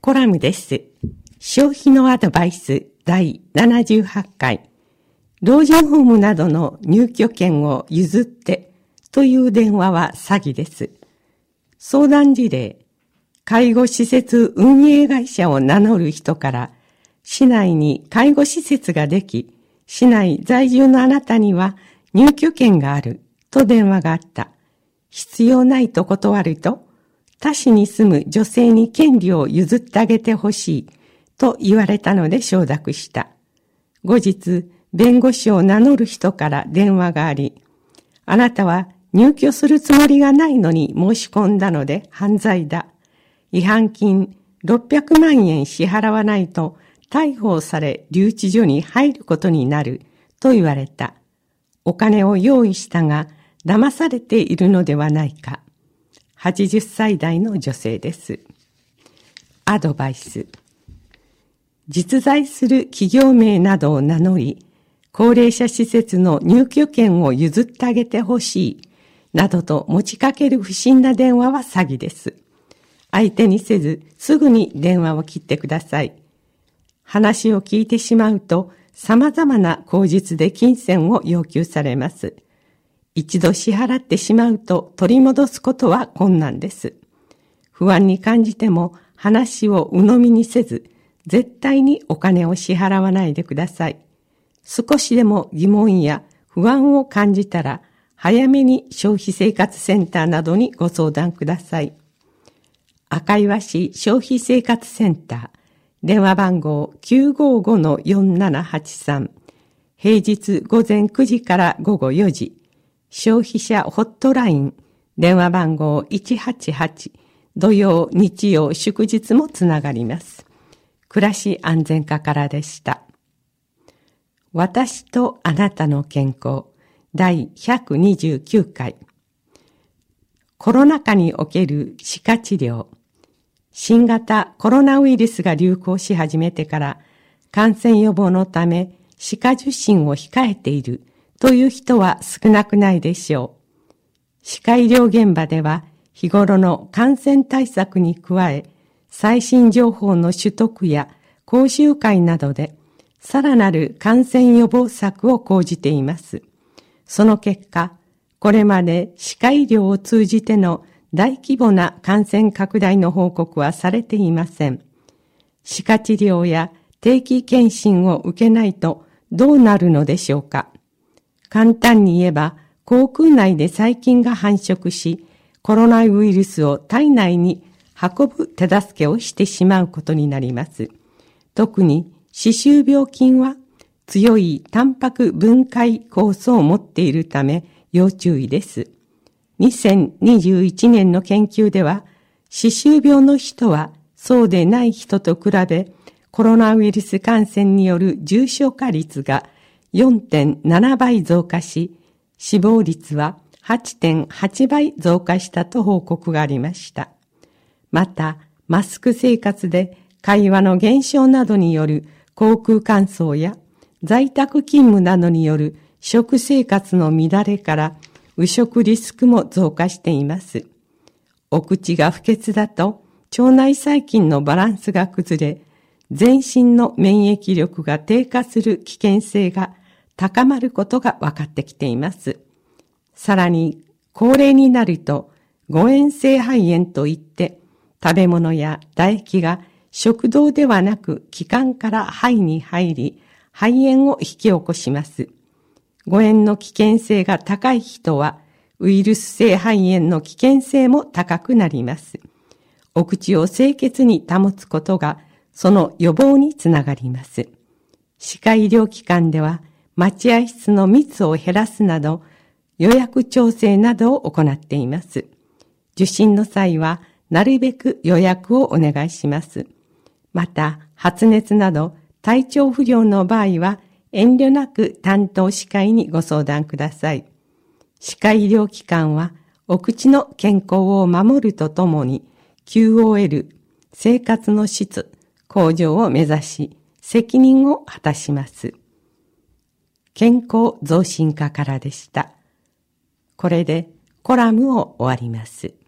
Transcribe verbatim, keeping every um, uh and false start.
コラムです。消費のアドバイスだいななじゅうはちかい。老人ホームなどの入居権を譲ってという電話は詐欺です。相談事例、介護施設運営会社を名乗る人から、市内に介護施設ができ、市内在住のあなたには入居権があると電話があった。必要ないと断ると、他市に住む女性に権利を譲ってあげてほしいと言われたので承諾した。後日、弁護士を名乗る人から電話があり、あなたは入居するつもりがないのに申し込んだので犯罪だ。違反金ろっぴゃくまんえん支払わないと逮捕され留置所に入ることになると言われた。お金を用意したが騙されているのではないか。はちじゅっさい代の女性です。アドバイス。実在する企業名などを名乗り、高齢者施設の入居権を譲ってあげてほしい、などと持ちかける不審な電話は詐欺です。相手にせず、すぐに電話を切ってください。話を聞いてしまうと、様々な口実で金銭を要求されます。一度支払ってしまうと取り戻すことは困難です。不安に感じても話を鵜呑みにせず、絶対にお金を支払わないでください。少しでも疑問や不安を感じたら、早めに消費生活センターなどにご相談ください。赤岩市消費生活センター、電話番号 きゅうごごのよんななはちさん、平日午前くじから午後よじ、消費者ホットライン、電話番号いちはちはち、土曜、日曜、祝日もつながります。暮らし安全課からでした。私とあなたの健康、だいひゃくにじゅうきゅうかい。コロナ禍における歯科治療。新型コロナウイルスが流行し始めてから感染予防のため歯科受診を控えているという人は少なくないでしょう。歯科医療現場では日頃の感染対策に加え、最新情報の取得や講習会などでさらなる感染予防策を講じています。その結果、これまで歯科医療を通じての大規模な感染拡大の報告はされていません。歯科治療や定期検診を受けないとどうなるのでしょうか。簡単に言えば、口腔内で細菌が繁殖し、コロナウイルスを体内に運ぶ手助けをしてしまうことになります。特に歯周病菌は強いタンパク分解酵素を持っているため要注意です。にせんにじゅういちねんの研究では、歯周病の人はそうでない人と比べ、コロナウイルス感染による重症化率が よんてんななばい増加し、死亡率は はちてんはちばい増加したと報告がありました。また、マスク生活で会話の減少などによる口腔乾燥や在宅勤務などによる食生活の乱れから誤食リスクも増加しています。お口が不潔だと腸内細菌のバランスが崩れ、全身の免疫力が低下する危険性が高まることが分かってきています。さらに高齢になると誤嚥性肺炎といって食べ物や唾液が食道ではなく気管から肺に入り肺炎を引き起こします。誤嚥の危険性が高い人はウイルス性肺炎の危険性も高くなります。お口を清潔に保つことがその予防につながります。歯科医療機関では待合室の密を減らすなど予約調整などを行っています。受診の際はなるべく予約をお願いします。また発熱など体調不良の場合は遠慮なく担当歯科医にご相談ください。歯科医療機関はお口の健康を守るとともに キューオーエル 生活の質向上を目指し責任を果たします。健康増進課からでした。これでコラムを終わります。